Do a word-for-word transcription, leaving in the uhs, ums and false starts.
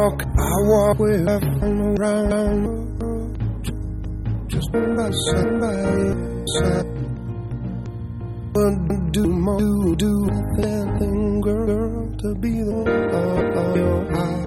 walk, I walk with from around, just by somebody's side. But do more, do, do anything, girl, to be the one of your eyes.